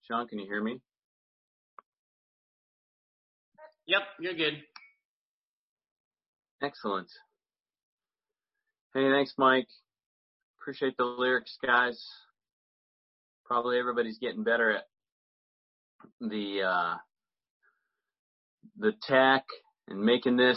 Sean, can you hear me? Yep, you're good. Excellent. Hey, thanks, Mike. Appreciate the lyrics, guys. Probably everybody's getting better at the tech and making this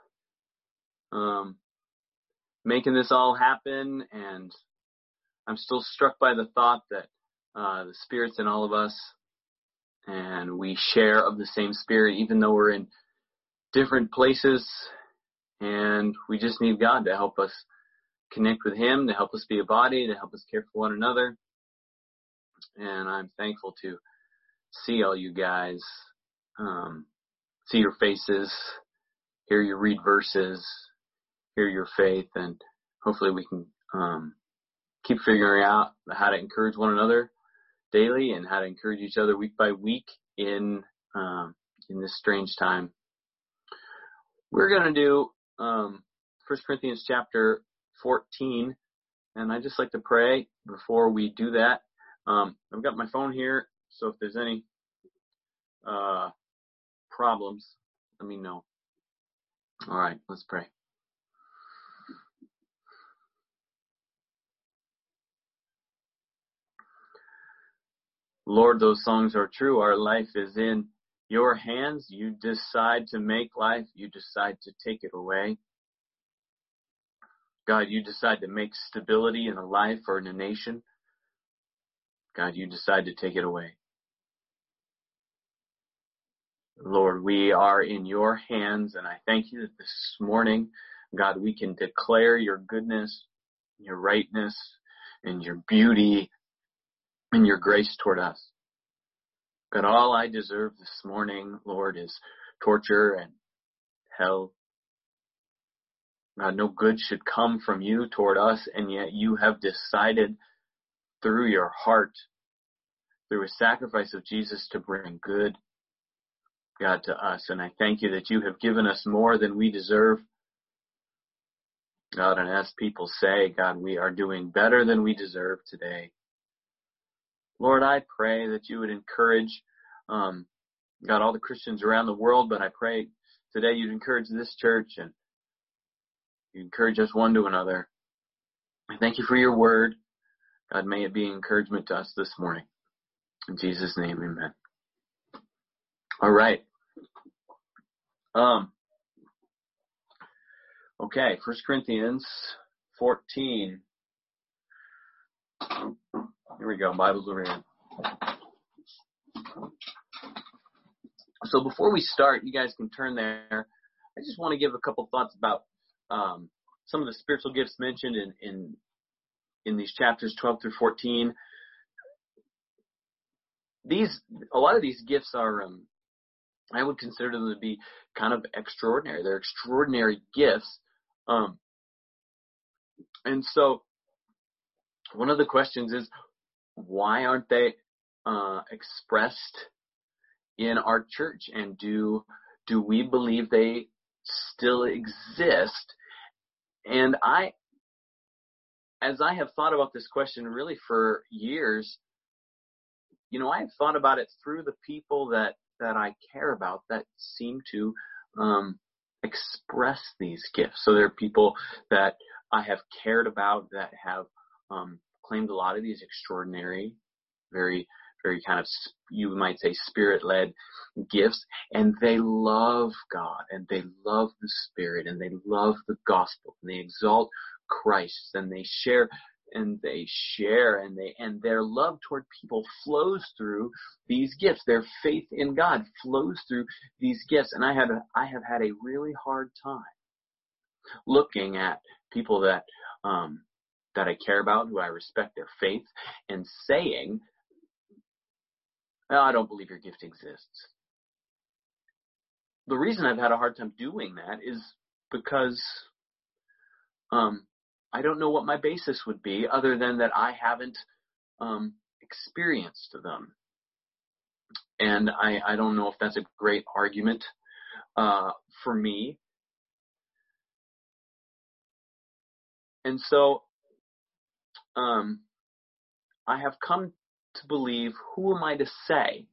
all happen. And I'm still struck by the thought that the Spirit's in all of us, and we share of the same Spirit, even though we're in different places, and we just need God to help us connect with Him, to help us be a body, to help us care for one another. And I'm thankful to see all you guys, see your faces, hear you read verses, hear your faith, and hopefully we can keep figuring out how to encourage one another daily and how to encourage each other week by week in this strange time. We're going to do 1 Corinthians chapter 14, and I'd just like to pray before we do that. I've got my phone here, so if there's any problems, let me know. All right, let's pray. Lord, those songs are true. Our life is in your hands. You decide to make life. You decide to take it away. God, you decide to make stability in a life or in a nation. God, you decide to take it away. Lord, we are in your hands, and I thank you that this morning, God, we can declare your goodness, your rightness, and your beauty, and your grace toward us. God, all I deserve this morning, Lord, is torture and hell. God, no good should come from you toward us, and yet you have decided through your heart, through a sacrifice of Jesus, to bring good, God, to us. And I thank you that you have given us more than we deserve. God, and as people say, God, we are doing better than we deserve today. Lord, I pray that you would encourage, God, all the Christians around the world, but I pray today you'd encourage this church and you encourage us one to another. I thank you for your word. God, may it be encouragement to us this morning. In Jesus' name, amen. All right. Okay, 1 Corinthians 14. Here we go, Bible's over here. So before we start, you guys can turn there. I just want to give a couple thoughts about some of the spiritual gifts mentioned in these chapters 12 through 14. A lot of these gifts are, I would consider them to be kind of extraordinary. They're extraordinary gifts. And so one of the questions is, why aren't they expressed in our church? And do we believe they still exist? And as I have thought about this question really for years, I have thought about it through the people that I care about that seem to express these gifts. So there are people that I have cared about that have claimed a lot of these extraordinary, very, very kind of, you might say, spirit-led gifts, and they love God, and they love the Spirit, and they love the gospel, and they exalt Christ, and they share, and their love toward people flows through these gifts. Their faith in God flows through these gifts, and I have had a really hard time looking at people that I care about, who I respect their faith, and saying, I don't believe your gift exists. The reason I've had a hard time doing that is because I don't know what my basis would be other than that I haven't experienced them. And I don't know if that's a great argument for me. And so I have come to believe, who am I to say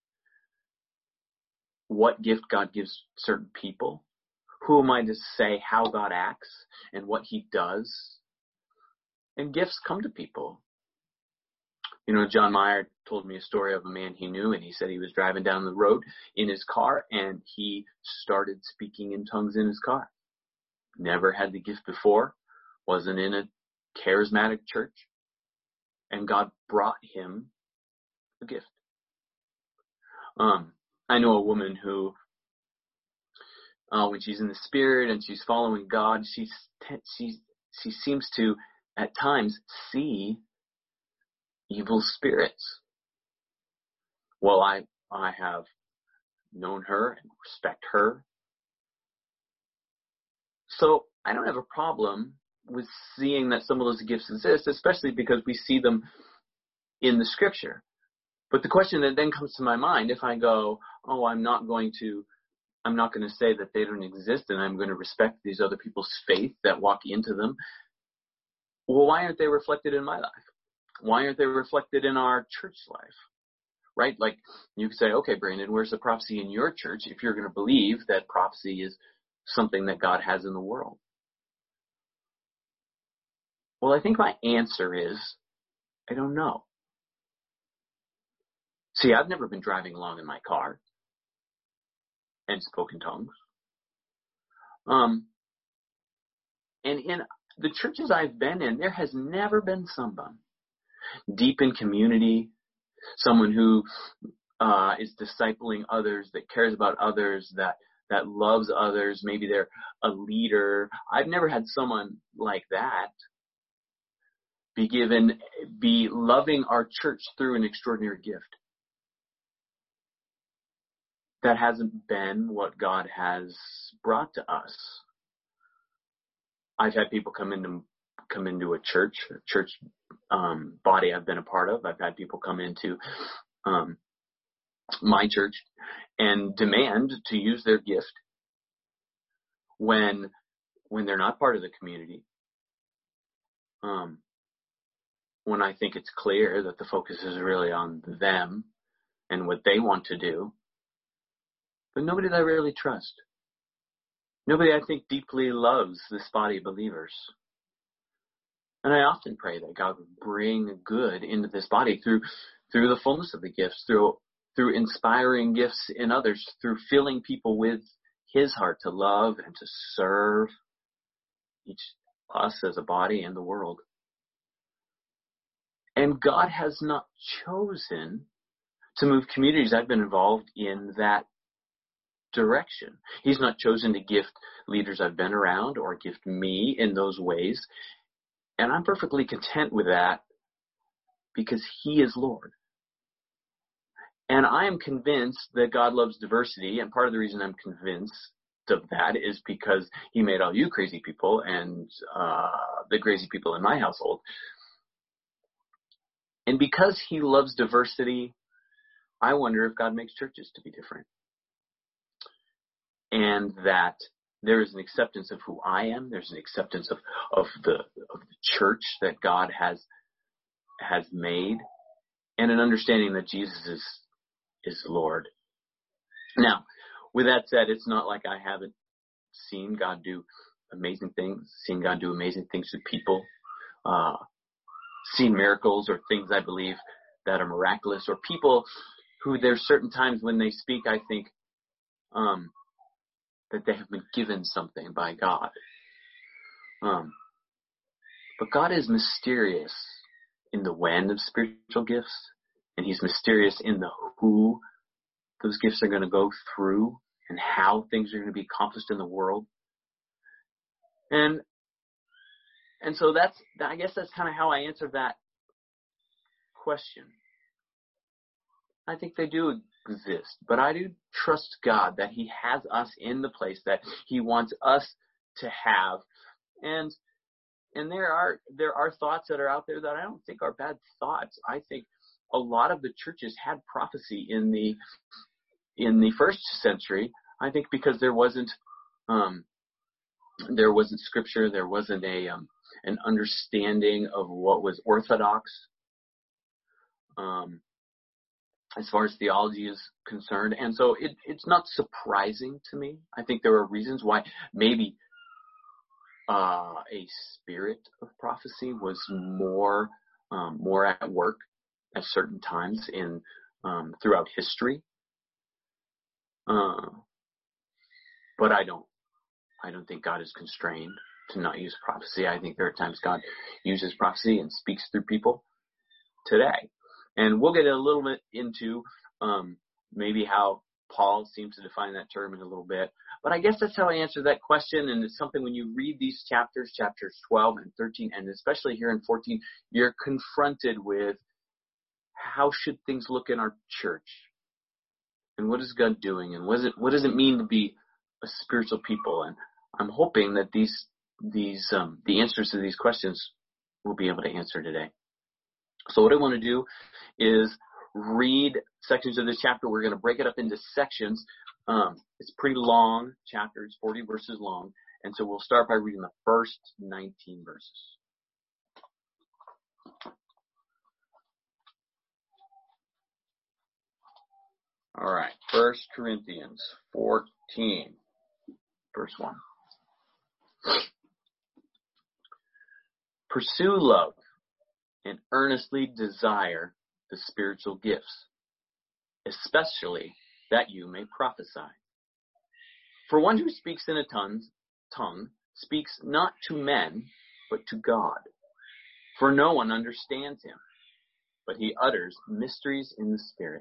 what gift God gives certain people? Who am I to say how God acts and what he does? And gifts come to people. You know, John Meyer told me a story of a man he knew, and he said he was driving down the road in his car, and he started speaking in tongues in his car. Never had the gift before, wasn't in a charismatic church, and God brought him a gift. I know a woman who, when she's in the Spirit and she's following God, she seems to, at times, see evil spirits. Well, I have known her and respect her. So I don't have a problem with seeing that some of those gifts exist, especially because we see them in the scripture. But the question that then comes to my mind, if I go, I'm not going to say that they don't exist, and I'm going to respect these other people's faith that walk into them. Well, why aren't they reflected in my life? Why aren't they reflected in our church life? Right? Like, you could say, okay, Brandon, where's the prophecy in your church if you're going to believe that prophecy is something that God has in the world? Well, I think my answer is, I don't know. See, I've never been driving along in my car and spoken tongues. And in the churches I've been in, there has never been someone deep in community, someone who is discipling others, that cares about others, that loves others. Maybe they're a leader. I've never had someone like that be loving our church through an extraordinary gift. That hasn't been what God has brought to us. I've had people come into a church body I've been a part of. I've had people come into my church and demand to use their gift when they're not part of the community. When I think it's clear that the focus is really on them and what they want to do. But nobody that I really trust. Nobody I think deeply loves this body of believers. And I often pray that God would bring good into this body through the fullness of the gifts, through inspiring gifts in others, through filling people with his heart to love and to serve us as a body and the world. And God has not chosen to move communities I've been involved in that direction. He's not chosen to gift leaders I've been around or gift me in those ways. And I'm perfectly content with that because he is Lord. And I am convinced that God loves diversity. And part of the reason I'm convinced of that is because he made all you crazy people and the crazy people in my household. And because he loves diversity, I wonder if God makes churches to be different. And that there is an acceptance of who I am. There's an acceptance of the church that God has made, and an understanding that Jesus is Lord. Now, with that said, it's not like I haven't seen God do amazing things, seen God do amazing things to people, seen miracles or things I believe that are miraculous, or people who there's certain times when they speak, I think, that they have been given something by God. But God is mysterious in the when of spiritual gifts, and he's mysterious in the who those gifts are going to go through and how things are going to be accomplished in the world. And so I guess that's kind of how I answer that question. I think they do exist, but I do trust God that he has us in the place that he wants us to have. And there are thoughts that are out there that I don't think are bad thoughts. I think a lot of the churches had prophecy in the first century. I think because there wasn't scripture, there wasn't an understanding of what was orthodox. as far as theology is concerned. And so it's not surprising to me. I think there are reasons why maybe a spirit of prophecy was more at work at certain times in throughout history. But I don't think God is constrained to not use prophecy. I think there are times God uses prophecy and speaks through people today. And we'll get a little bit into maybe how Paul seems to define that term in a little bit. But I guess that's how I answer that question. And it's something when you read these chapters 12 and 13, and especially here in 14, you're confronted with how should things look in our church? And what is God doing? And what does it mean to be a spiritual people? And I'm hoping that the answers to these questions we'll be able to answer today. So what I want to do is read sections of this chapter. We're going to break it up into sections. It's a pretty long chapter. It's 40 verses long. And so we'll start by reading the first 19 verses. All right. 1 Corinthians 14, verse 1. Pursue love and earnestly desire the spiritual gifts, especially that you may prophesy. For one who speaks in a tongue speaks not to men, but to God. For no one understands him, but he utters mysteries in the Spirit.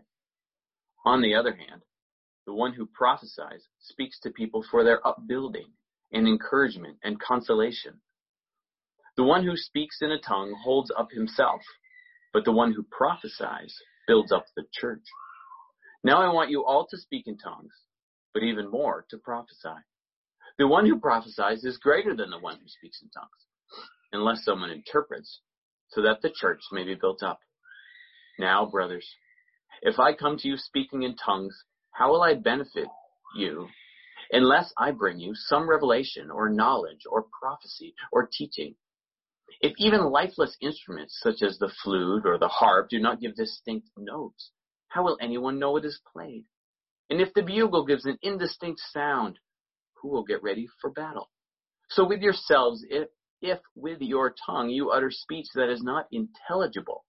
On the other hand, the one who prophesies speaks to people for their upbuilding and encouragement and consolation. The one who speaks in a tongue holds up himself, but the one who prophesies builds up the church. Now I want you all to speak in tongues, but even more to prophesy. The one who prophesies is greater than the one who speaks in tongues, unless someone interprets, so that the church may be built up. Now, brothers, if I come to you speaking in tongues, how will I benefit you unless I bring you some revelation or knowledge or prophecy or teaching? If even lifeless instruments such as the flute or the harp do not give distinct notes, how will anyone know it is played? And if the bugle gives an indistinct sound, who will get ready for battle? So with yourselves, if with your tongue you utter speech that is not intelligible,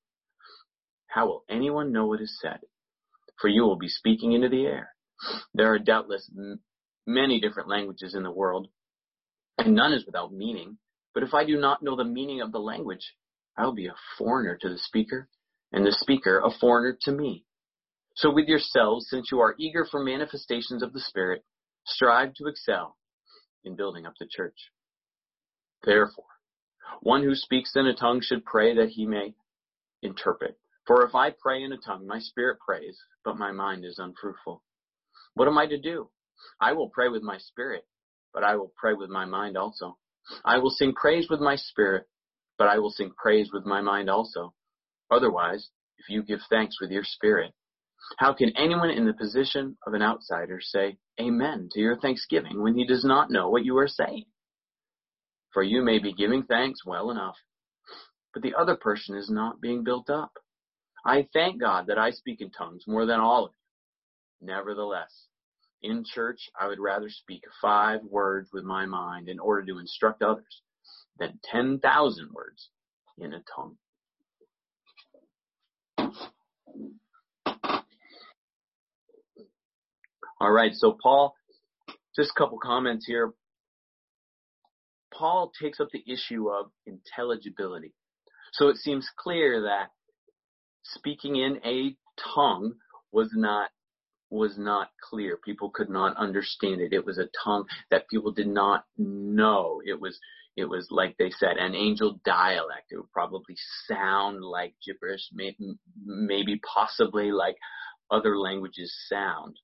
how will anyone know what is said? For you will be speaking into the air. There are doubtless many different languages in the world, and none is without meaning. But if I do not know the meaning of the language, I will be a foreigner to the speaker, and the speaker a foreigner to me. So with yourselves, since you are eager for manifestations of the Spirit, strive to excel in building up the church. Therefore, one who speaks in a tongue should pray that he may interpret. For if I pray in a tongue, my spirit prays, but my mind is unfruitful. What am I to do? I will pray with my spirit, but I will pray with my mind also. I will sing praise with my spirit, but I will sing praise with my mind also. Otherwise, if you give thanks with your spirit, how can anyone in the position of an outsider say amen to your thanksgiving when he does not know what you are saying? For you may be giving thanks well enough, but the other person is not being built up. I thank God that I speak in tongues more than all of you. Nevertheless, in church, I would rather speak 5 words with my mind in order to instruct others than 10,000 words in a tongue. All right, so Paul, just a couple comments here. Paul takes up the issue of intelligibility. So it seems clear that speaking in a tongue was not clear. People could not understand it. It was a tongue that people did not know. It was like they said, an angel dialect. It would probably sound like gibberish, maybe possibly like other languages sound.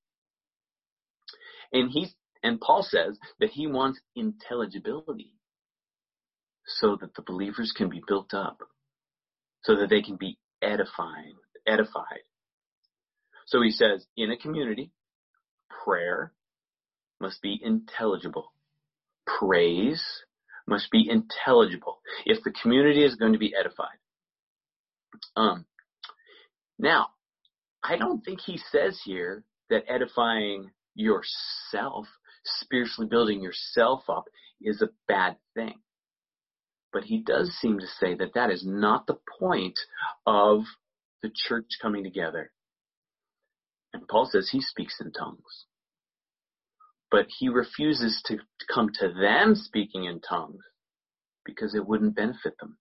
And Paul says that he wants intelligibility so that the believers can be built up, so that they can be edified. So he says, in a community, prayer must be intelligible. Praise must be intelligible if the community is going to be edified. Now, I don't think he says here that edifying yourself, spiritually building yourself up, is a bad thing. But he does seem to say that that is not the point of the church coming together. And Paul says he speaks in tongues. But he refuses to come to them speaking in tongues because it wouldn't benefit them.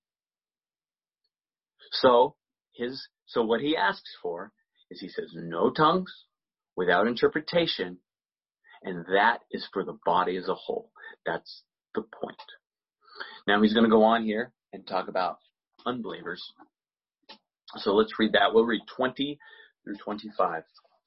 So what he asks for is, he says, no tongues without interpretation, and that is for the body as a whole. That's the point. Now he's going to go on here and talk about unbelievers. So let's read that. We'll read 20 through 25.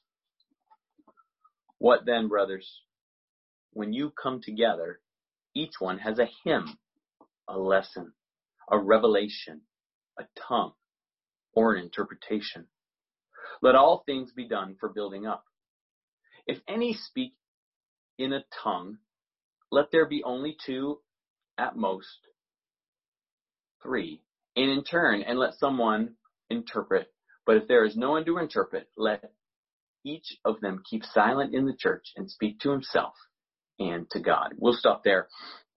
What then, brothers? When you come together, each one has a hymn, a lesson, a revelation, a tongue, or an interpretation. Let all things be done for building up. If any speak in a tongue, let there be only two, at most 3, and in turn, and let someone interpret. But if there is no one to interpret, let each of them keep silent in the church and speak to himself and to God. We'll stop there.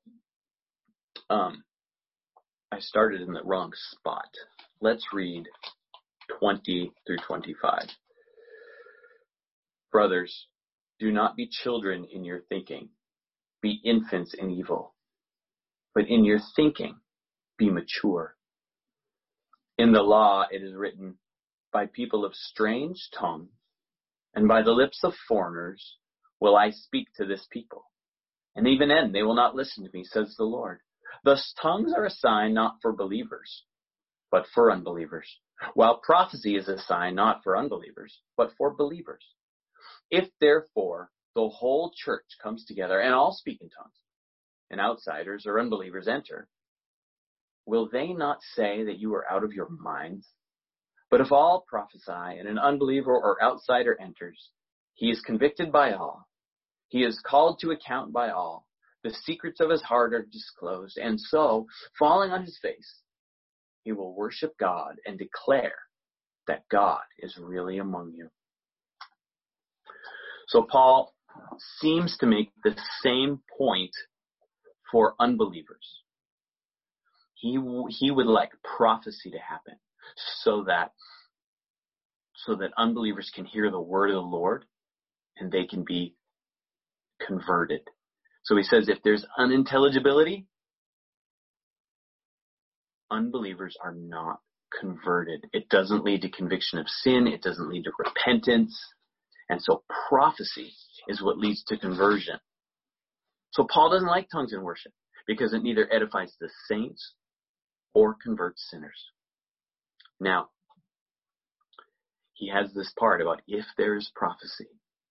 I started in the wrong spot. Let's read 20 through 25. Brothers, do not be children in your thinking. Be infants in evil. But in your thinking, be mature. In the law it is written, by people of strange tongues, and by the lips of foreigners will I speak to this people. And even then they will not listen to me, says the Lord. Thus tongues are a sign not for believers, but for unbelievers, while prophecy is a sign not for unbelievers, but for believers. If therefore the whole church comes together and all speak in tongues, and outsiders or unbelievers enter, will they not say that you are out of your minds? But if all prophesy and an unbeliever or outsider enters, he is convicted by all. He is called to account by all. The secrets of his heart are disclosed, and so, falling on his face, he will worship God and declare that God is really among you. So Paul seems to make the same point for unbelievers. He would like prophecy to happen so that unbelievers can hear the word of the Lord and they can be converted. So he says if there's unintelligibility, unbelievers are not converted. It doesn't lead to conviction of sin. It doesn't lead to repentance. And so prophecy is what leads to conversion. So Paul doesn't like tongues in worship because it neither edifies the saints or converts sinners. Now, he has this part about if there is prophecy,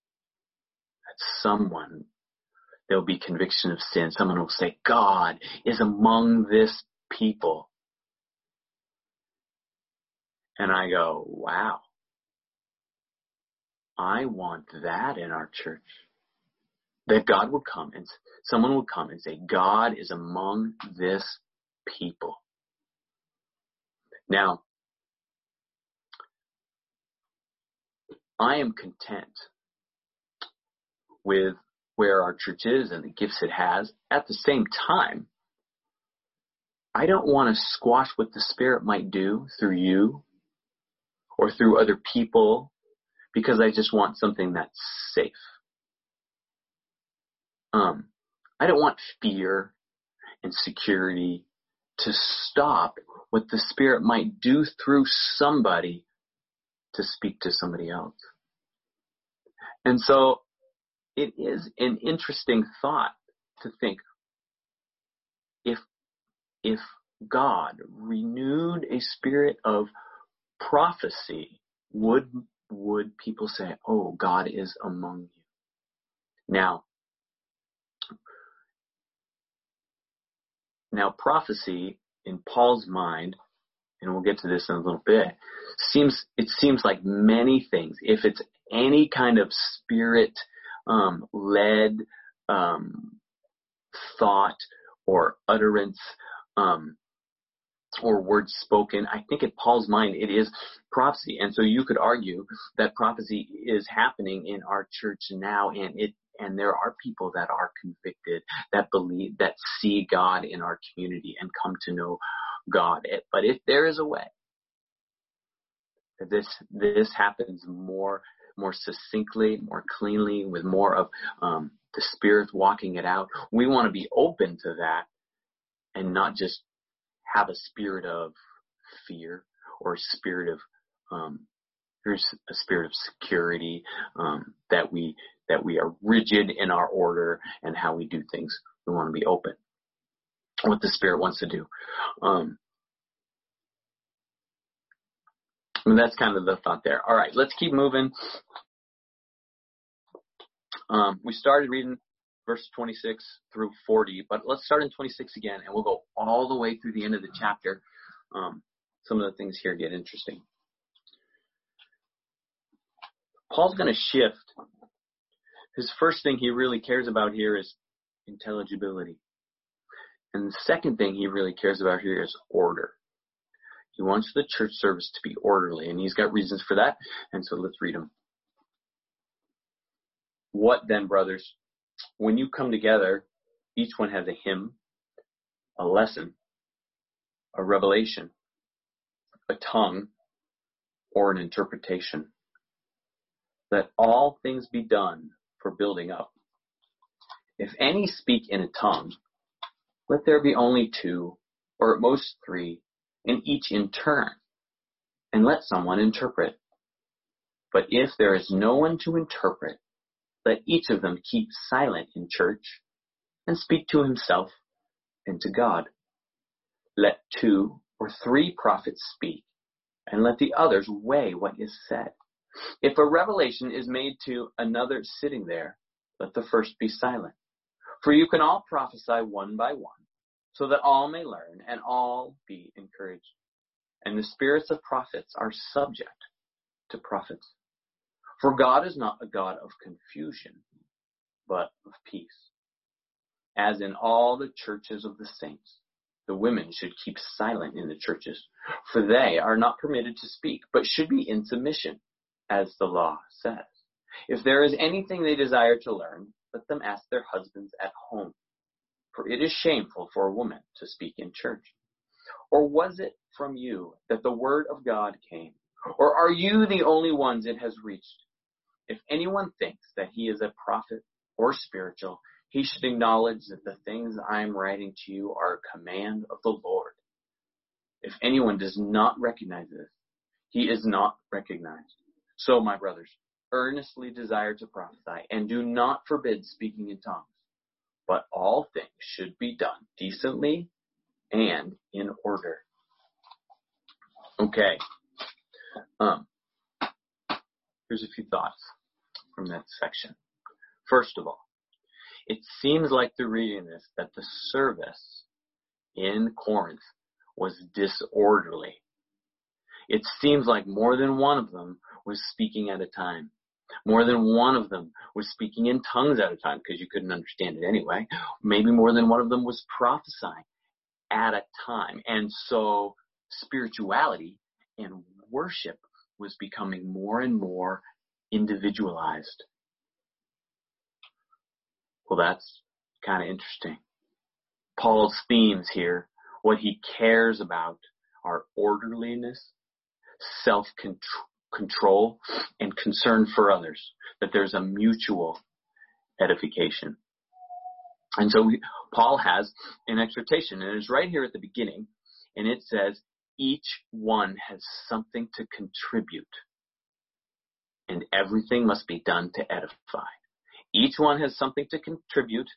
that there'll be conviction of sin. Someone will say, God is among this people. And I go, wow, I want that in our church. That God would come and someone would come and say, God is among this people. Now, I am content with where our church is and the gifts it has. At the same time, I don't want to squash what the Spirit might do through you or through other people because I just want something that's safe. I don't want fear and security to stop what the Spirit might do through somebody to speak to somebody else. And so it is an interesting thought to think if God renewed a spirit of prophecy, would people say, oh, God is among you? Now prophecy in Paul's mind, and we'll get to this in a little bit, it seems like many things. If it's any kind of spirit led thought or utterance or words spoken. I think in Paul's mind it is prophecy. And so you could argue that prophecy is happening in our church now, and there are people that are convicted, that believe, that see God in our community and come to know God. But if there is a way that this happens more succinctly, more cleanly, with more of the Spirit walking it out, we want to be open to that and not just have a spirit of fear or a spirit of there's a spirit of security, that we are rigid in our order and how we do things. We want to be open. What the Spirit wants to do. And that's kind of the thought there. All right, let's keep moving. We started reading verse 26 through 40, but let's start in 26 again, and we'll go all the way through the end of the chapter. Some of the things here get interesting. Paul's going to shift. His first thing he really cares about here is intelligibility. And the second thing he really cares about here is order. He wants the church service to be orderly, and he's got reasons for that. And so let's read them. What then, brothers? When you come together, each one has a hymn, a lesson, a revelation, a tongue, or an interpretation. Let all things be done for building up. If any speak in a tongue, let there be only two, or at most three, and each in turn, and let someone interpret. But if there is no one to interpret, let each of them keep silent in church and speak to himself and to God. Let 2 or 3 prophets speak, and let the others weigh what is said. If a revelation is made to another sitting there, let the first be silent. For you can all prophesy one by one, so that all may learn and all be encouraged. And the spirits of prophets are subject to prophets. For God is not a God of confusion, but of peace. As in all the churches of the saints, the women should keep silent in the churches, for they are not permitted to speak, but should be in submission, as the law says. If there is anything they desire to learn, let them ask their husbands at home. For it is shameful for a woman to speak in church. Or was it from you that the word of God came? Or are you the only ones it has reached? If anyone thinks that he is a prophet or spiritual, he should acknowledge that the things I am writing to you are a command of the Lord. If anyone does not recognize this, he is not recognized. So, my brothers, earnestly desire to prophesy, and do not forbid speaking in tongues. But all things should be done decently and in order. Okay. Here's a few thoughts from that section. First of all, it seems like through reading this that the service in Corinth was disorderly. It seems like more than one of them was speaking at a time. More than one of them was speaking in tongues at a time, because you couldn't understand it anyway. Maybe more than one of them was prophesying at a time. And so spirituality and worship was becoming more and more individualized. Well, that's kind of interesting. Paul's themes here, what he cares about, are orderliness, self-control, and concern for others, that there's a mutual edification. And so Paul has an exhortation, and it's right here at the beginning, and it says, each one has something to contribute, and everything must be done to edify. Each one has something to contribute,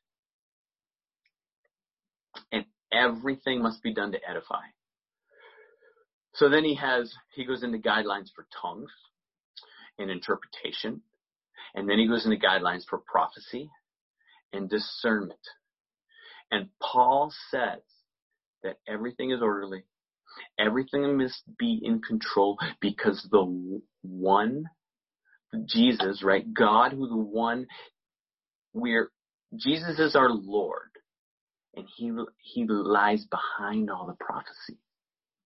and everything must be done to edify. So then he goes into guidelines for tongues and interpretation, and then he goes into guidelines for prophecy and discernment. And Paul says that everything is orderly, everything must be in control, because the one, Jesus, right? God, Jesus is our Lord, and he lies behind all the prophecy.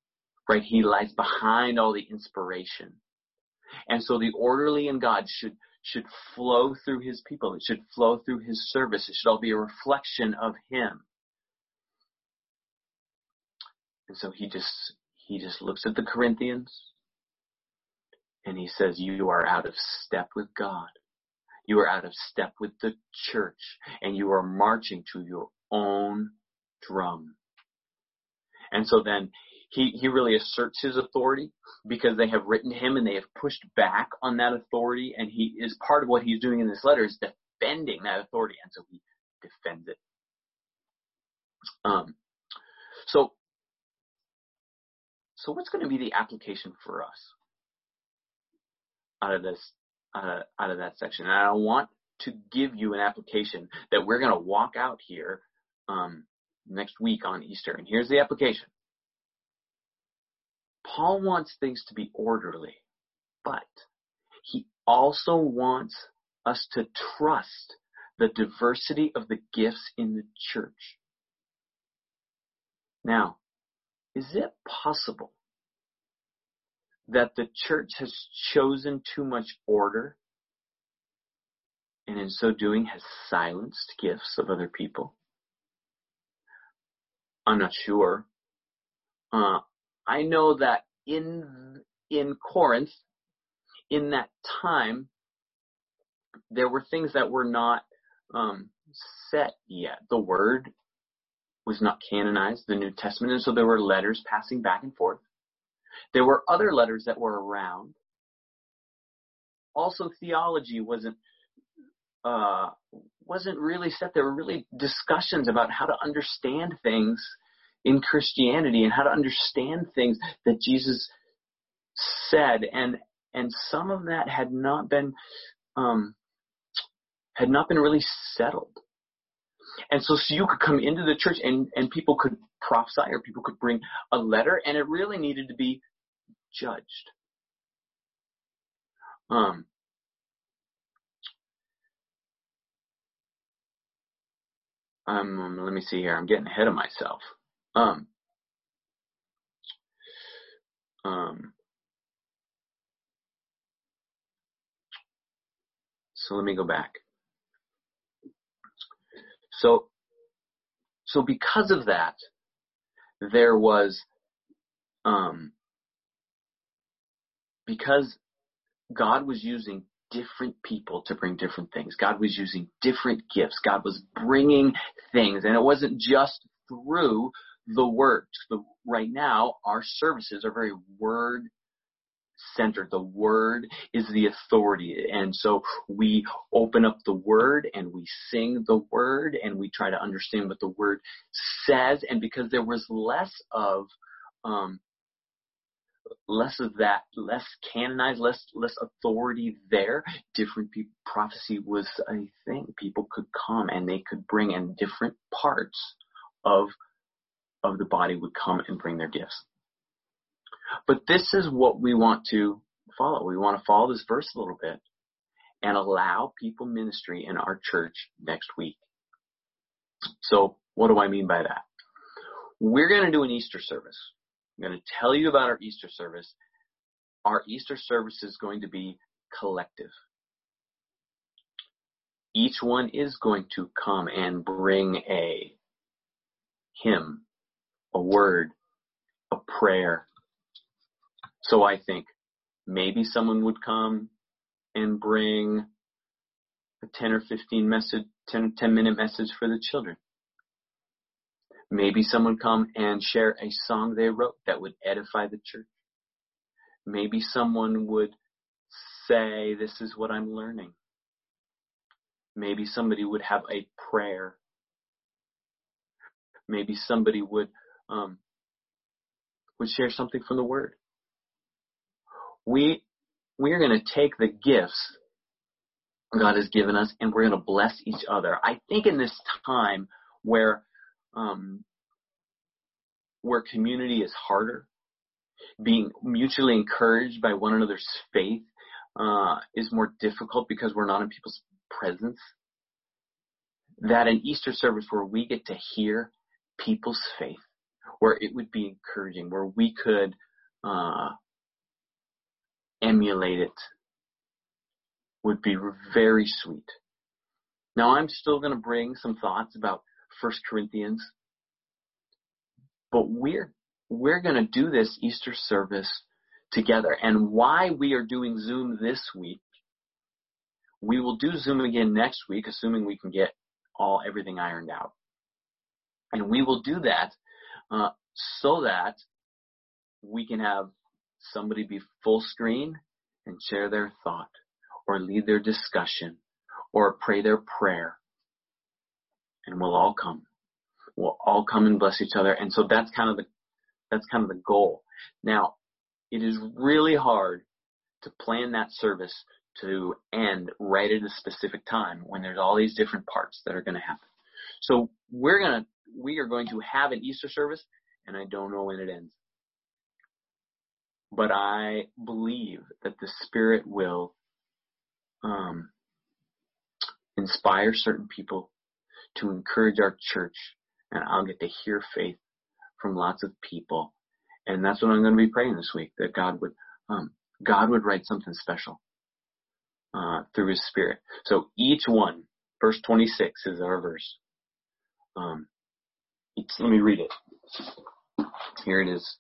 right? He lies behind all the inspiration. And so the orderly in God should flow through his people. It should flow through his service. It should all be a reflection of him. And so he just looks at the Corinthians and he says, you are out of step with God. You are out of step with the church, and you are marching to your own drum. And so then he really asserts his authority because they have written him and they have pushed back on that authority. And he is part of what he's doing in this letter is defending that authority. And so he defends it. So what's going to be the application for us out of this, out of that section? And I want to give you an application that we're going to walk out here next week on Easter. And here's the application. Paul wants things to be orderly, but he also wants us to trust the diversity of the gifts in the church. Now, is it possible that the church has chosen too much order and in so doing has silenced gifts of other people? I'm not sure. I know that in Corinth, in that time, there were things that were not set yet. The Word was not canonized, the New Testament, and so there were letters passing back and forth. There were other letters that were around. Also, theology wasn't really set. There were really discussions about how to understand things in Christianity and how to understand things that Jesus said, and some of that had not been really settled. And so you could come into the church and people could prophesy or people could bring a letter, and it really needed to be judged. Let me see here. I'm getting ahead of myself. So let me go back. So because of that, there was, because God was using different people to bring different things. God was using different gifts. God was bringing things, and it wasn't just through the words. Right now, our services are very word-centered. The Word is the authority, and so we open up the Word and we sing the Word and we try to understand what the Word says. And because there was less of that, less canonized, less authority there, different people, prophecy was a thing. People could come and they could bring in different parts of the body would come and bring their gifts. But this is what we want to follow. We want to follow this verse a little bit and allow people ministry in our church next week. So what do I mean by that? We're going to do an Easter service. I'm going to tell you about our Easter service. Our Easter service is going to be collective. Each one is going to come and bring a hymn, a word, a prayer. So I think maybe someone would come and bring a 10 or 15 10-minute message for the children. Maybe someone come and share a song they wrote that would edify the church. Maybe someone would say, this is what I'm learning. Maybe somebody would have a prayer. Maybe somebody would share something from the Word. We are going to take the gifts God has given us and we're going to bless each other. I think in this time where community is harder, being mutually encouraged by one another's faith is more difficult because we're not in people's presence, that an Easter service where we get to hear people's faith, where it would be encouraging, where we could emulate it would be very sweet. Now, I'm still going to bring some thoughts about 1 Corinthians, but we're going to do this Easter service together. And why we are doing Zoom this week, we will do Zoom again next week, assuming we can get everything ironed out. And we will do that so that we can have somebody be full screen and share their thought, or lead their discussion, or pray their prayer. And we'll all come. We'll all come and bless each other. And so that's kind of the goal. Now, it is really hard to plan that service to end right at a specific time when there's all these different parts that are going to happen. So we are going to have an Easter service, and I don't know when it ends. But I believe that the Spirit will inspire certain people to encourage our church, and I'll get to hear faith from lots of people. And that's what I'm going to be praying this week, that God would write something special through His Spirit. So each one, verse 26 is our verse. Let me read it. Here it is.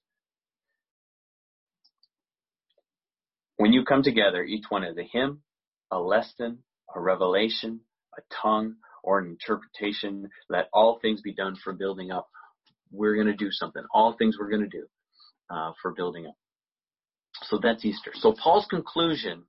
When you come together, each one has a hymn, a lesson, a revelation, a tongue, or an interpretation. Let all things be done for building up. We're going to do something. All things we're going to do for building up. So that's Easter. So Paul's conclusion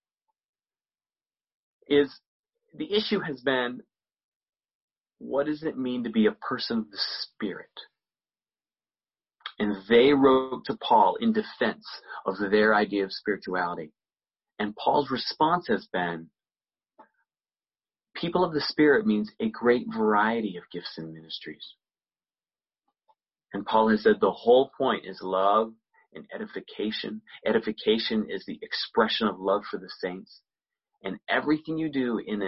is, the issue has been, what does it mean to be a person of the Spirit? And they wrote to Paul in defense of their idea of spirituality. And Paul's response has been, people of the Spirit means a great variety of gifts and ministries. And Paul has said the whole point is love and edification. Edification is the expression of love for the saints. And everything you do in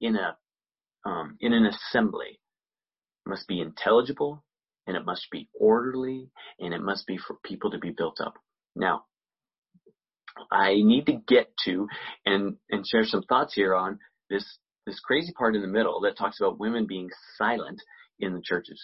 an assembly must be intelligible, and it must be orderly, and it must be for people to be built up. Now, I need to get to and share some thoughts here on this crazy part in the middle that talks about women being silent in the churches.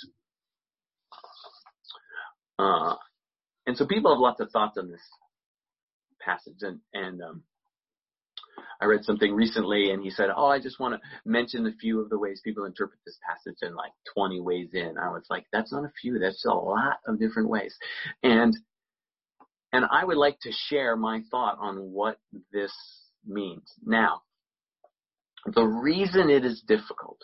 And so people have lots of thoughts on this passage, and I read something recently, and he said, I just want to mention a few of the ways people interpret this passage, and like 20 ways in. I was like, that's not a few, that's a lot of different ways. And I would like to share my thought on what this means. Now, the reason it is difficult,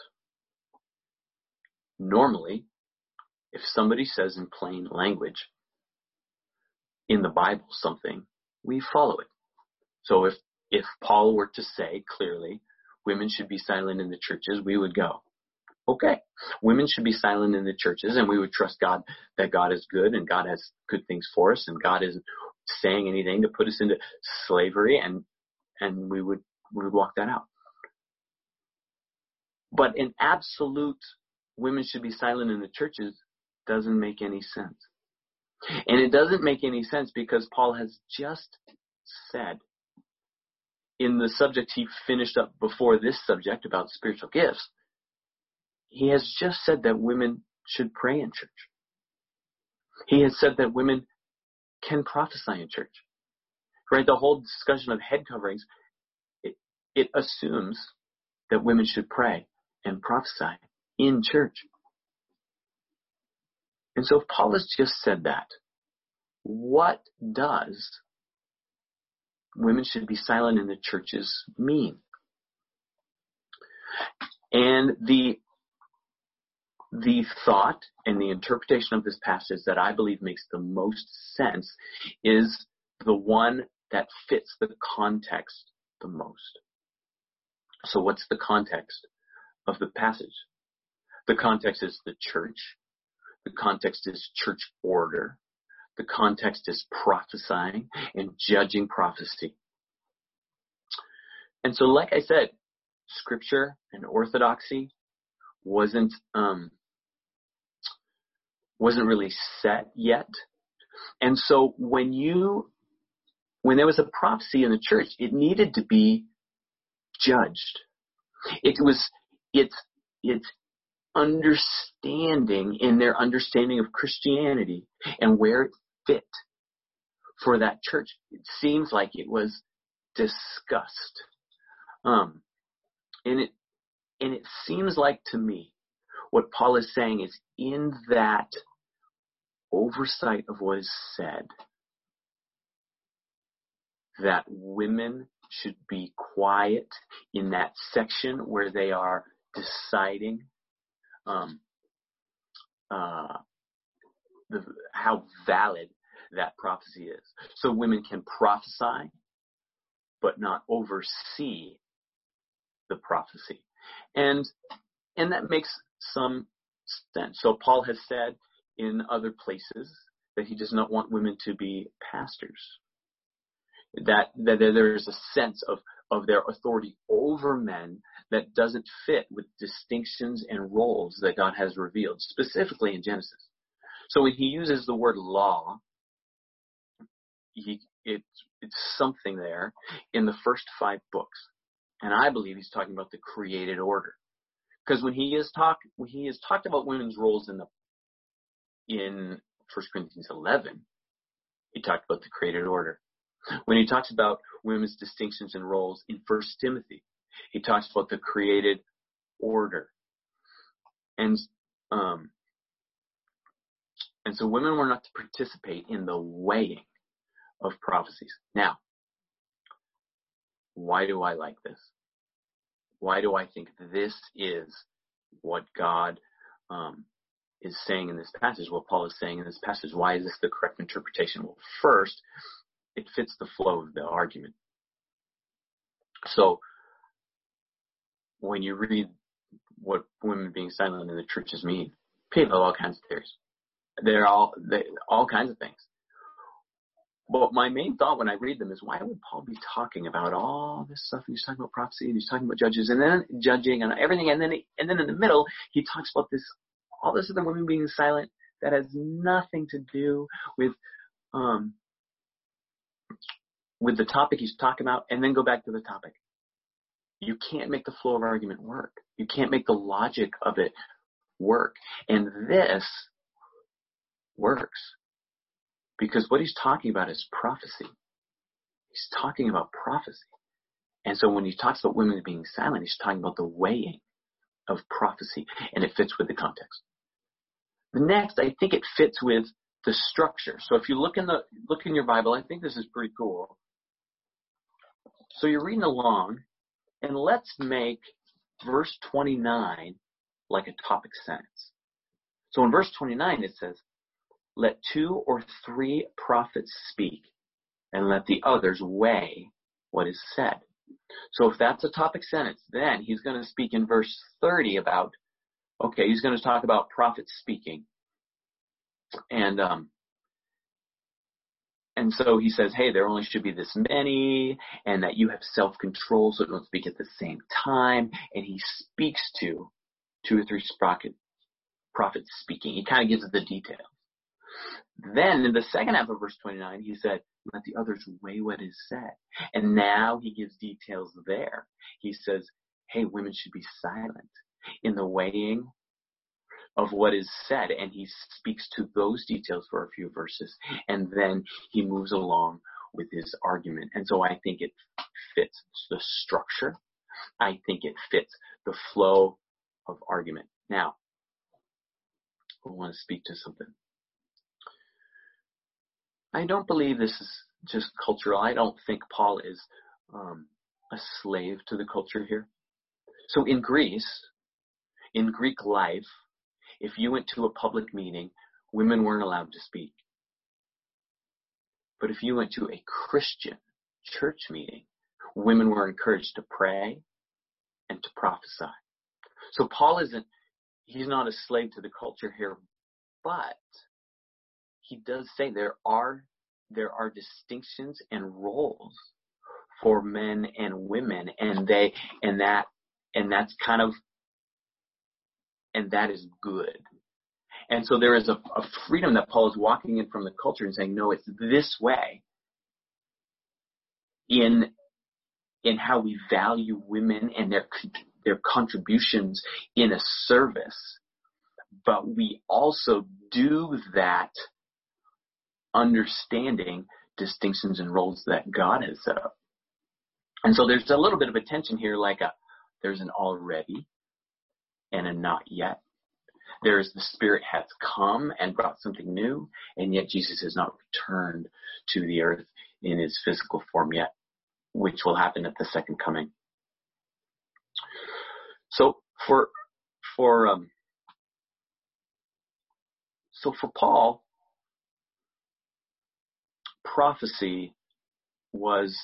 normally, if somebody says in plain language in the Bible something, we follow it. So if Paul were to say clearly, women should be silent in the churches, we would go, okay, women should be silent in the churches, and we would trust God that God is good and God has good things for us, and God isn't saying anything to put us into slavery, and we would walk that out. But an absolute women should be silent in the churches doesn't make any sense. And it doesn't make any sense because Paul has just said, in the subject he finished up before this subject about spiritual gifts, he has just said that women should pray in church. He has said that women can prophesy in church. Right? The whole discussion of head coverings, it assumes that women should pray and prophesy in church. And so if Paul has just said that, what does women should be silent in the churches mean? And the thought and the interpretation of this passage that I believe makes the most sense is the one that fits the context the most. So what's the context of the passage? The context is the church. The context is church order. The context is prophesying and judging prophecy. And so, like I said, scripture and orthodoxy wasn't really set yet. And so when there was a prophecy in the church, it needed to be judged. It's understanding in their understanding of Christianity and where it fit for that church. It seems like it was discussed. And it seems like to me what Paul is saying is in that oversight of what is said, that women should be quiet in that section where they are deciding how valid that prophecy is. So women can prophesy, but not oversee the prophecy. And that makes some sense. So Paul has said in other places that he does not want women to be pastors. That there's a sense of their authority over men that doesn't fit with distinctions and roles that God has revealed, specifically in Genesis. So when he uses the word law, it's something there in the first 5 books. And I believe he's talking about the created order. Because when he has talked about women's roles in 1 Corinthians 11, he talked about the created order. When he talks about women's distinctions and roles in 1 Timothy, he talks about the created order. And so women were not to participate in the weighing of prophecies. Now, why do I like this? Why do I think this is what God is saying in this passage, what Paul is saying in this passage? Why is this the correct interpretation? Well, first, it fits the flow of the argument. So when you read what women being silent in the churches mean, people have all kinds of theories. They're all kinds of things. But my main thought when I read them is, why would Paul be talking about all this stuff? He's talking about prophecy, and he's talking about judges, and then judging and everything, and then in the middle he talks about all this other women being silent that has nothing to do with the topic he's talking about, and then go back to the topic. You can't make the flow of argument work. You can't make the logic of it work. And this works because what he's talking about is prophecy. He's talking about prophecy. And so when he talks about women being silent, he's talking about the weighing of prophecy, and it fits with the context. The next, I think it fits with the structure. So if you look in your Bible, I think this is pretty cool. So you're reading along, and let's make verse 29 like a topic sentence. So in verse 29 it says, "Let 2 or 3 prophets speak, and let the others weigh what is said." So if that's a topic sentence, then he's going to speak in verse 30 about, he's going to talk about prophets speaking. And so he says, hey, there only should be this many, and that you have self-control, so don't speak at the same time. And he speaks to 2 or 3 prophets speaking. He kind of gives the details. Then in the second half of verse 29, he said, let the others weigh what is said. And now he gives details there. He says, hey, women should be silent in the weighing of what is said, and he speaks to those details for a few verses, and then he moves along with his argument. And so I think it fits the structure. I think it fits the flow of argument. Now, I want to speak to something. I don't believe this is just cultural. I don't think Paul is a slave to the culture here. So in Greece, in Greek life, if you went to a public meeting, women weren't allowed to speak. But if you went to a Christian church meeting, women were encouraged to pray and to prophesy. So Paul he's not a slave to the culture here, but he does say there are distinctions and roles for men and women, and that is good. And so there is a freedom that Paul is walking in from the culture and saying, no, it's this way in how we value women and their contributions in a service. But we also do that understanding distinctions and roles that God has set up. And so there's a little bit of a tension here, like there's an already and a not yet. There's the Spirit has come and brought something new, and yet Jesus has not returned to the earth in his physical form yet, which will happen at the second coming. So for Paul, prophecy was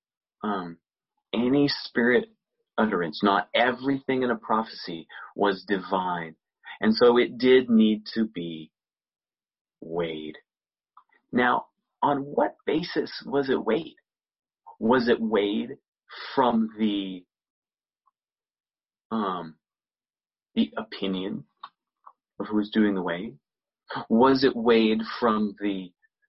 any spirit utterance. Not everything in a prophecy was divine. And so it did need to be weighed. Now, on what basis was it weighed? Was it weighed from the opinion of who was doing the weighing? Was it weighed from the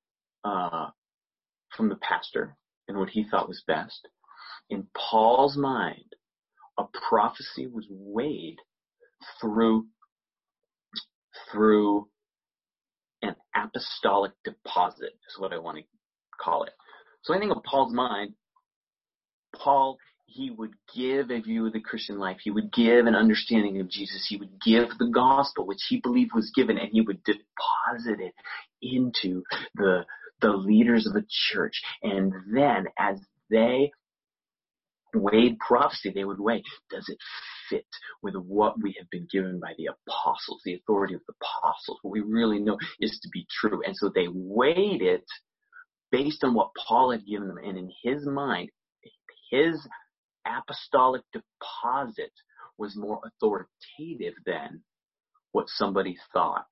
pastor and what he thought was best? In Paul's mind, a prophecy was weighed through an apostolic deposit, is what I want to call it. So I think of Paul's mind, Paul, he would give a view of the Christian life. He would give an understanding of Jesus. He would give the gospel, which he believed was given, and he would deposit it into the leaders of the church. And then as they weighed prophecy, they would weigh, does it fit with what we have been given by the apostles, the authority of the apostles, what we really know is to be true. And so they weighed it based on what Paul had given them. And in his mind, his apostolic deposit was more authoritative than what somebody thought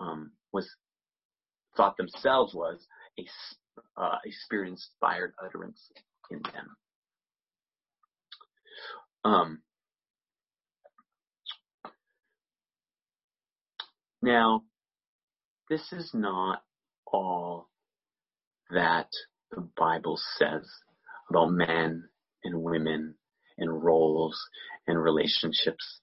themselves was a spirit-inspired utterance in them. Now, this is not all that the Bible says about men and women and roles and relationships.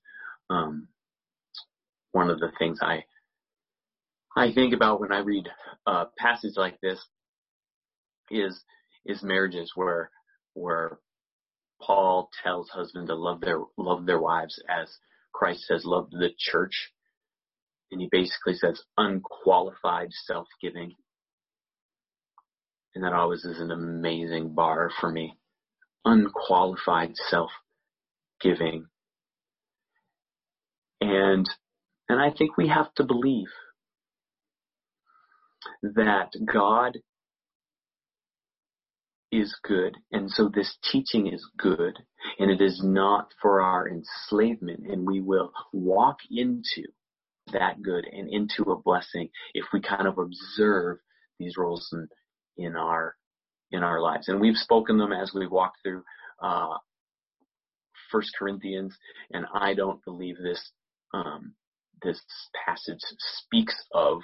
One of the things I think about when I read a passage like this is marriages where Paul tells husbands to love their wives as Christ has loved the church. And he basically says unqualified self-giving. And that always is an amazing bar for me. Unqualified self-giving. And I think we have to believe that God is good, and so this teaching is good, and it is not for our enslavement, and we will walk into that good and into a blessing if we kind of observe these roles in our lives. And we've spoken them as we walk through 1 Corinthians, and I don't believe this passage speaks of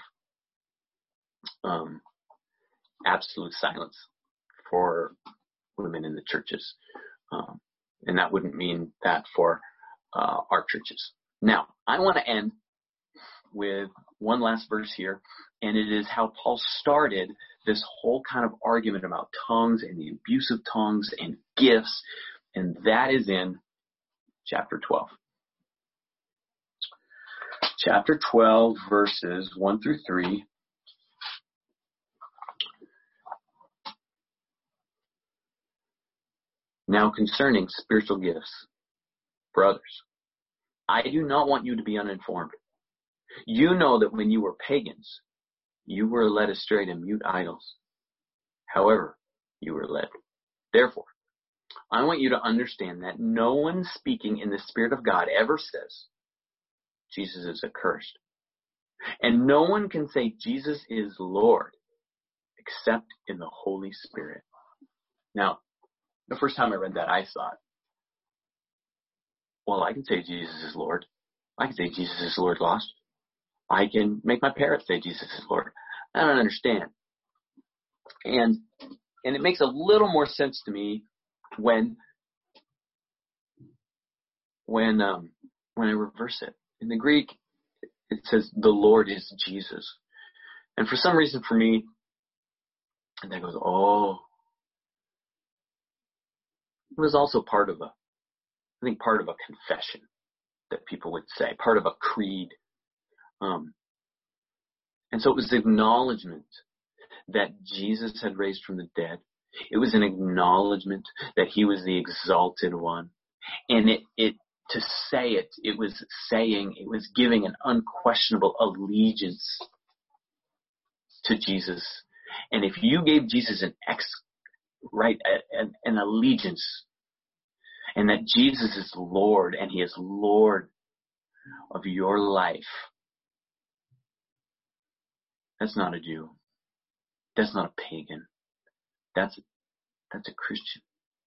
absolute silence for women in the churches. And that wouldn't mean that for our churches. Now, I want to end with one last verse here, and it is how Paul started this whole kind of argument about tongues and the abuse of tongues and gifts, and that is in chapter 12. Chapter 12, verses 1 through 3. Now concerning spiritual gifts, brothers, I do not want you to be uninformed. You know that when you were pagans, you were led astray to mute idols. However, you were led. Therefore, I want you to understand that no one speaking in the Spirit of God ever says, Jesus is accursed. And no one can say Jesus is Lord except in the Holy Spirit. Now, the first time I read that, I thought, well, I can say Jesus is Lord. I can say Jesus is Lord lost. I can make my parents say Jesus is Lord. I don't understand. And it makes a little more sense to me when I reverse it. In the Greek, it says the Lord is Jesus. And for some reason for me, and that goes, oh, it was also part of a confession that people would say, part of a creed. And so it was the acknowledgement that Jesus had raised from the dead. It was an acknowledgement that he was the exalted one. And to say it, it was giving an unquestionable allegiance to Jesus. And if you gave Jesus an allegiance, and that Jesus is Lord, and he is Lord of your life, that's not a Jew. That's not a pagan. That's a Christian.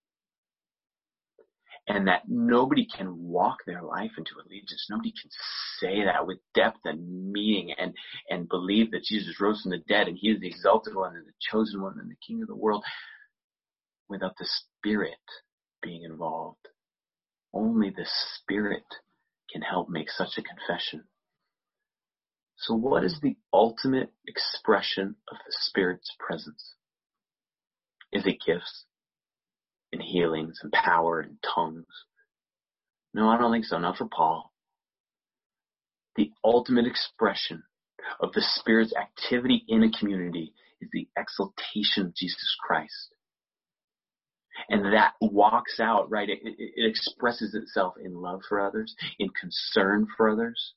And that nobody can walk their life into allegiance. Nobody can say that with depth and meaning and believe that Jesus rose from the dead and he is the exalted one and the chosen one and the king of the world without the Spirit being involved. Only the Spirit can help make such a confession. So what is the ultimate expression of the Spirit's presence? Is it gifts and healings and power and tongues? No, I don't think so. Not for Paul. The ultimate expression of the Spirit's activity in a community is the exaltation of Jesus Christ. And that walks out, right? It expresses itself in love for others, in concern for others.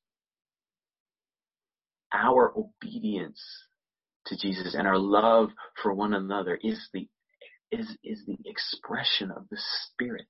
Our obedience to Jesus and our love for one another is the expression of the Spirit.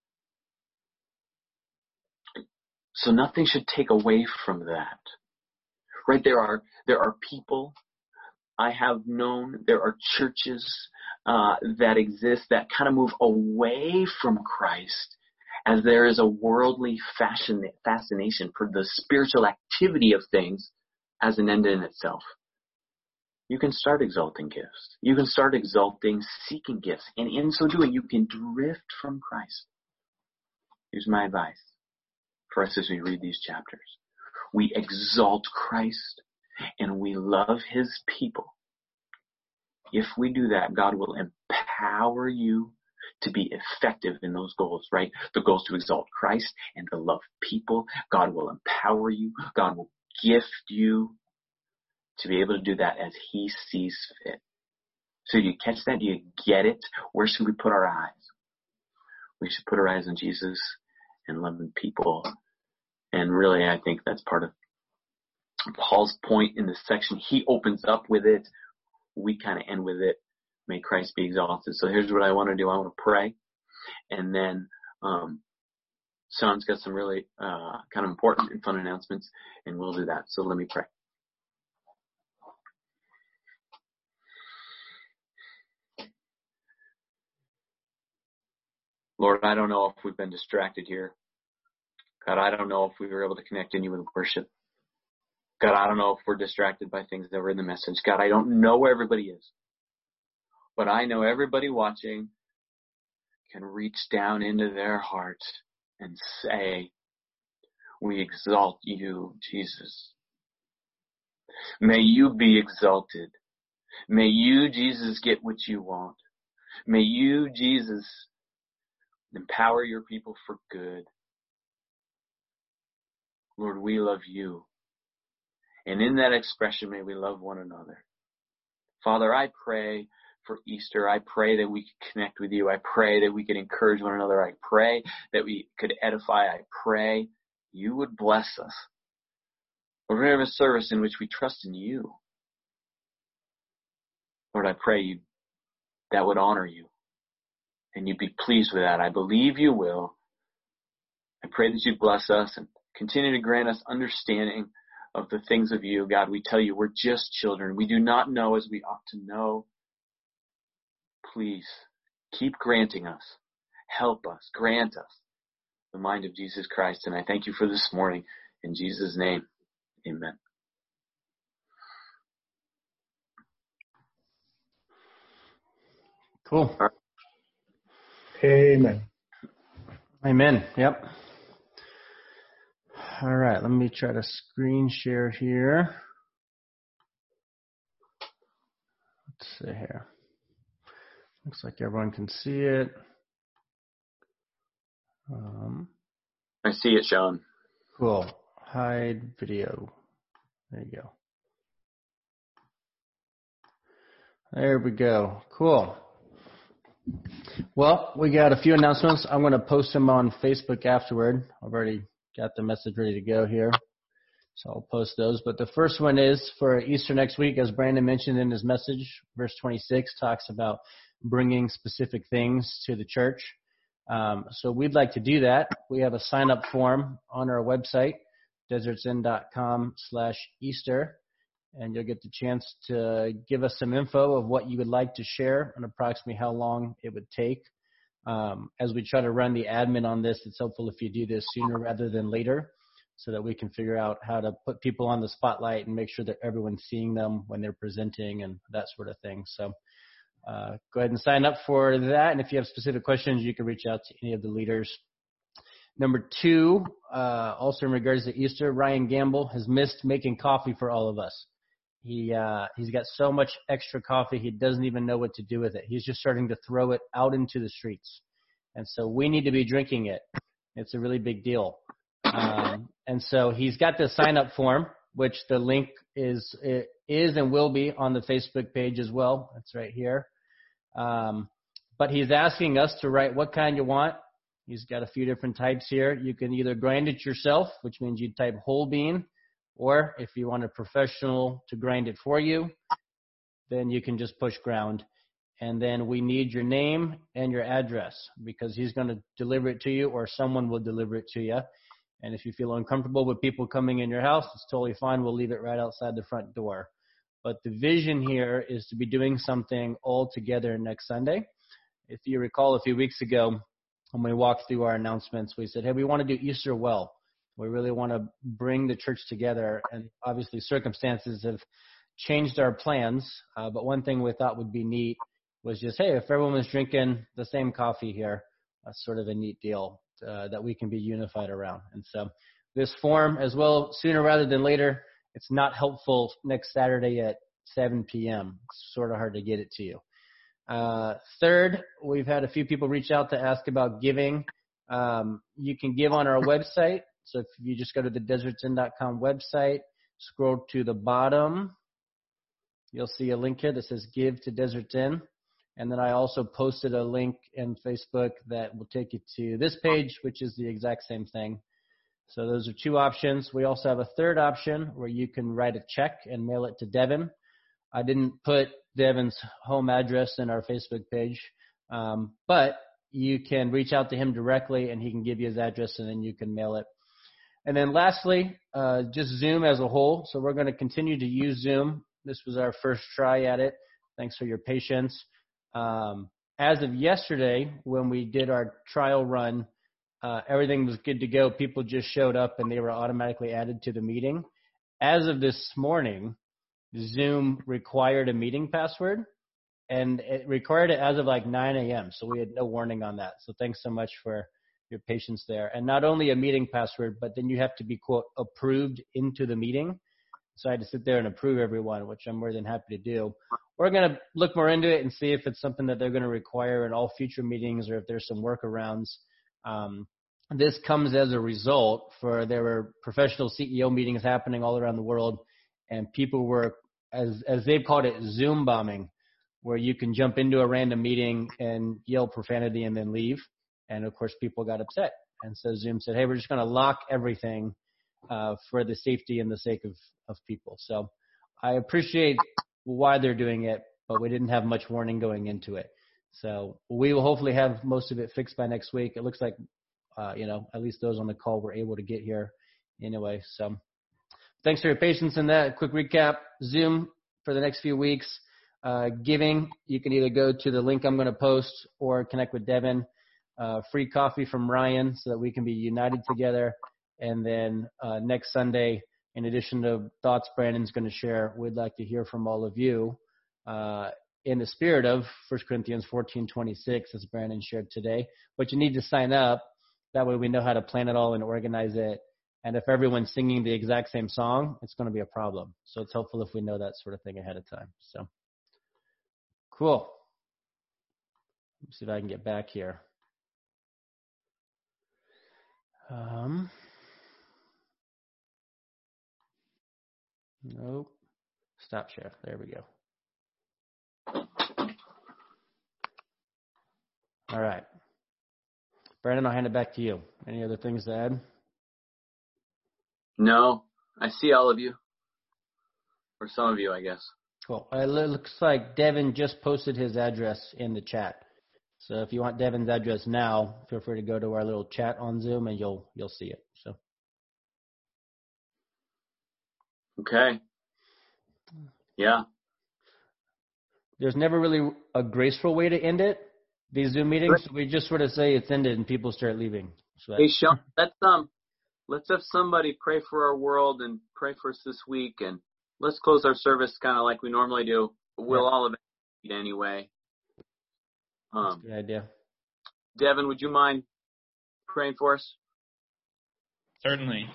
So nothing should take away from that. Right? There are people I have known, there are churches that exist that kind of move away from Christ as there is a worldly fascination for the spiritual activity of things as an end in itself. You can start exalting gifts. You can start seeking gifts. And in so doing, you can drift from Christ. Here's my advice for us as we read these chapters. We exalt Christ and we love his people. If we do that, God will empower you to be effective in those goals, right? The goals to exalt Christ and to love people. God will empower you. God will gift you to be able to do that as he sees fit. So do you catch that? Do you get it? Where should we put our eyes? We should put our eyes on Jesus and loving people. And really, I think that's part of Paul's point in this section. He opens up with it. We kind of end with it. May Christ be exalted. So here's what I want to do. I want to pray. And then Sean's got some really kind of important and fun announcements, and we'll do that. So let me pray. Lord, I don't know if we've been distracted here. God, I don't know if we were able to connect in you with worship. God, I don't know if we're distracted by things that were in the message. God, I don't know where everybody is. But I know everybody watching can reach down into their heart and say, we exalt you, Jesus. May you be exalted. May you, Jesus, get what you want. May you, Jesus, empower your people for good. Lord, we love you. And in that expression, may we love one another. Father, I pray for Easter. I pray that we could connect with you. I pray that we could encourage one another. I pray that we could edify. I pray you would bless us. Lord, we have a service in which we trust in you. Lord, I pray that would honor you and you'd be pleased with that. I believe you will. I pray that you'd bless us and continue to grant us understanding of the things of you. God, we tell you we're just children. We do not know as we ought to know. Please keep granting us. Help us. Grant us the mind of Jesus Christ. And I thank you for this morning. In Jesus' name, amen. Cool. Amen. Amen. Yep. All right. Let me try to screen share here. Let's see here. Looks like everyone can see it. I see it, Sean. Cool. Hide video. There you go. There we go. Cool. Well, we got a few announcements. I'm going to post them on Facebook afterward. I've already got the message ready to go here, so I'll post those. But the first one is for Easter next week, as Brandon mentioned in his message. Verse 26 talks about bringing specific things to the church. So we'd like to do that. We have a sign-up form on our website, desertsin.com/Easter, and you'll get the chance to give us some info of what you would like to share and approximately how long it would take. As we try to run the admin on this, it's helpful if you do this sooner rather than later so that we can figure out how to put people on the spotlight and make sure that everyone's seeing them when they're presenting and that sort of thing. So go ahead and sign up for that. And if you have specific questions, you can reach out to any of the leaders. Number 2, also in regards to Easter, Ryan Gamble has missed making coffee for all of us. He's got so much extra coffee, he doesn't even know what to do with it. He's just starting to throw it out into the streets. And so we need to be drinking it. It's a really big deal. And so he's got the sign-up form, which the link is and will be on the Facebook page as well. It's right here. But he's asking us to write what kind you want. He's got a few different types here. You can either grind it yourself, which means you type whole bean, or if you want a professional to grind it for you, then you can just push ground. And then we need your name and your address because he's going to deliver it to you or someone will deliver it to you. And if you feel uncomfortable with people coming in your house, it's totally fine. We'll leave it right outside the front door. But the vision here is to be doing something all together next Sunday. If you recall a few weeks ago when we walked through our announcements, we said, hey, we want to do Easter well. We really want to bring the church together. And obviously circumstances have changed our plans. But one thing we thought would be neat was just, hey, if everyone was drinking the same coffee here, that's sort of a neat deal that we can be unified around. And so this form as well, sooner rather than later, it's not helpful next Saturday at 7 p.m. It's sort of hard to get it to you. Third, we've had a few people reach out to ask about giving. You can give on our website. So if you just go to the desertsin.com website, scroll to the bottom, you'll see a link here that says Give to Desert Inn. And then I also posted a link in Facebook that will take you to this page, which is the exact same thing. So those are 2 options. We also have a third option where you can write a check and mail it to Devin. I didn't put Devin's home address in our Facebook page, but you can reach out to him directly and he can give you his address and then you can mail it. And then lastly, just Zoom as a whole. So we're going to continue to use Zoom. This was our first try at it. Thanks for your patience. As of yesterday, when we did our trial run, everything was good to go. People just showed up and they were automatically added to the meeting. As of this morning, Zoom required a meeting password, and it required it as of like 9 a.m. So we had no warning on that. So thanks so much for your patience there. And not only a meeting password, but then you have to be, quote, approved into the meeting. So I had to sit there and approve everyone, which I'm more than happy to do. We're going to look more into it and see if it's something that they're going to require in all future meetings or if there's some workarounds. This comes as a result for there were professional CEO meetings happening all around the world, and people were, as they've called it, Zoom bombing, where you can jump into a random meeting and yell profanity and then leave. And, of course, people got upset. And so Zoom said, hey, we're just going to lock everything for the safety and the sake of people. So I appreciate why they're doing it, but we didn't have much warning going into it. So we will hopefully have most of it fixed by next week. It looks like, at least those on the call were able to get here anyway. So thanks for your patience in that. Quick recap, Zoom for the next few weeks. Giving, you can either go to the link I'm going to post or connect with Devin. Free coffee from Ryan so that we can be united together. And then next Sunday, in addition to thoughts Brandon's going to share, we'd like to hear from all of you in the spirit of 1 Corinthians 14:26, as Brandon shared today. But you need to sign up. That way we know how to plan it all and organize it. And if everyone's singing the exact same song, it's going to be a problem. So it's helpful if we know that sort of thing ahead of time. So, cool. Let's see if I can get back here. Nope. Stop share. There we go. All right. Brandon, I'll hand it back to you. Any other things to add? No, I see all of you. Or some of you, I guess. Cool. It looks like Devin just posted his address in the chat. So if you want Devin's address now, feel free to go to our little chat on Zoom and you'll see it. So. Okay. Yeah. There's never really a graceful way to end it. These Zoom meetings, we just sort of say it's ended and people start leaving. So hey, Sean, let's have somebody pray for our world and pray for us this week, and let's close our service kind of like we normally do. We'll all eventually meet anyway. That's a good idea. Devin, would you mind praying for us? Certainly.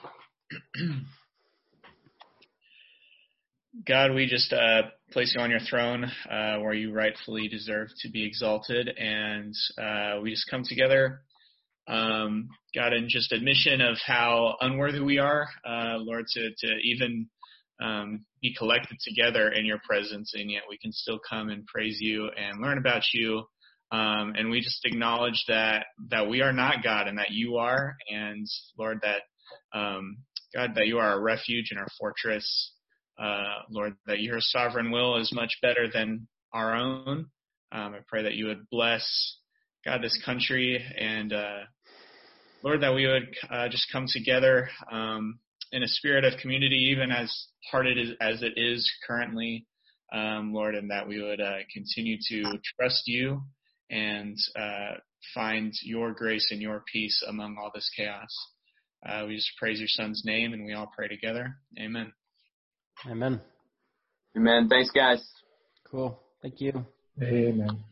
God, we just place you on your throne where you rightfully deserve to be exalted, and we just come together, God, in just admission of how unworthy we are, Lord, to even be collected together in your presence, and yet we can still come and praise you and learn about you, and we just acknowledge that we are not God and that you are, and Lord, that God, that you are our refuge and our fortress. Lord, that your sovereign will is much better than our own. I pray that you would bless, God, this country, and Lord, that we would just come together in a spirit of community, even as hard as it is currently, Lord, and that we would continue to trust you and find your grace and your peace among all this chaos. We just praise your Son's name, and we all pray together. Amen. Amen. Amen. Thanks, guys. Cool. Thank you. Amen.